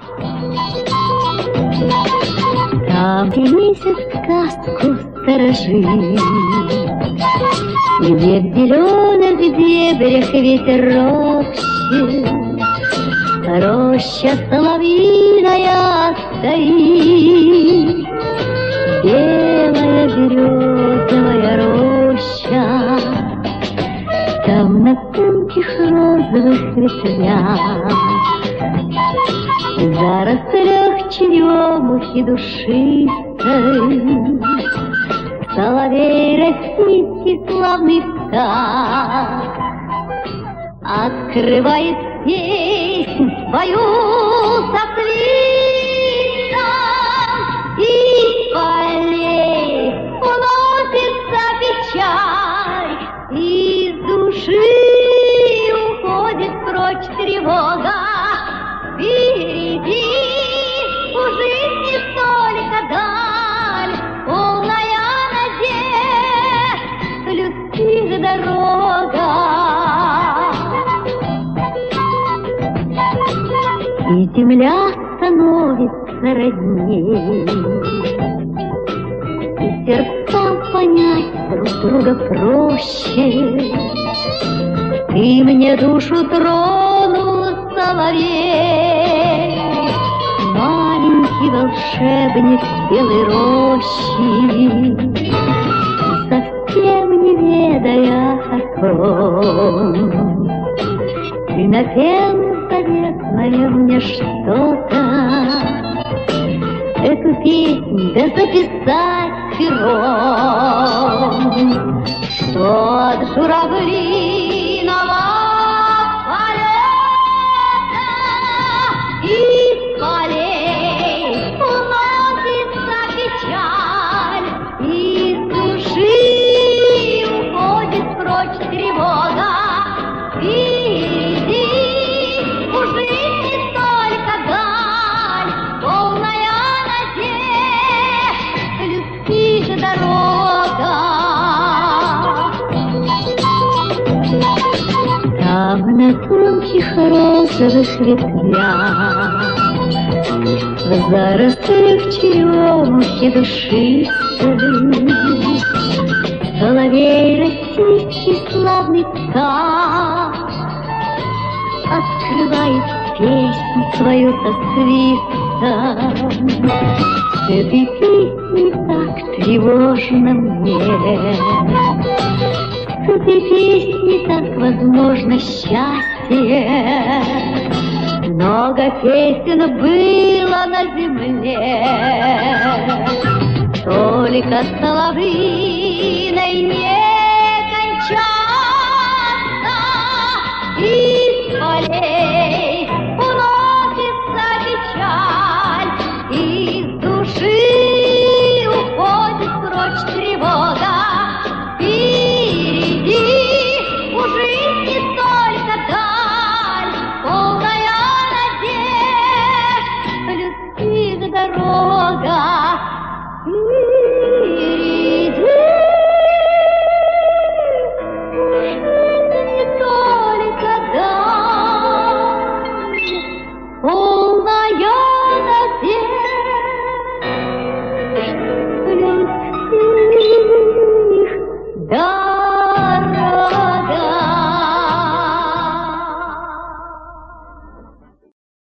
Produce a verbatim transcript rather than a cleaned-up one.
Там, где месяц сказку сторожит, где в зеленых дебрях ветер ропщет, роща соловьиная стоит, белая березовая роща. Там на тонких розовых ветвях, в зарослях черемухи душистой, соловей российский славный птах открывает песнь свою со свистом, из полей уносится печаль, из души уходит прочь тревога. Впереди у жизни столько даль, полная надежд, людских дорога. И земля становится родней, и сердцам понять друг друга проще. Ты мне душу тронул, соловей, маленький волшебник белой рощи, совсем не ведая о том, ты напел заветное мне что-то. Эту песнь да записать пером, что от журавлиного полета из полей уносится печаль, из души уходит прочь тревога. Впереди у жизни столько даль, полная надежд, людских дорога. Там на тонких розовых ветвях, в зарослях черемухи душистой, соловей российский славный птах открывает песню свою со свистом. С этой песней так тревожно мне, с этой песней так возможно счастье. Много песен было на земле, только соловьиной не кончаться. Из полей уносится печаль, из души уходит прочь тревога. Впереди у жизни столько даль, полная надежд, людских дорога. Впереди у жизни только даль, полная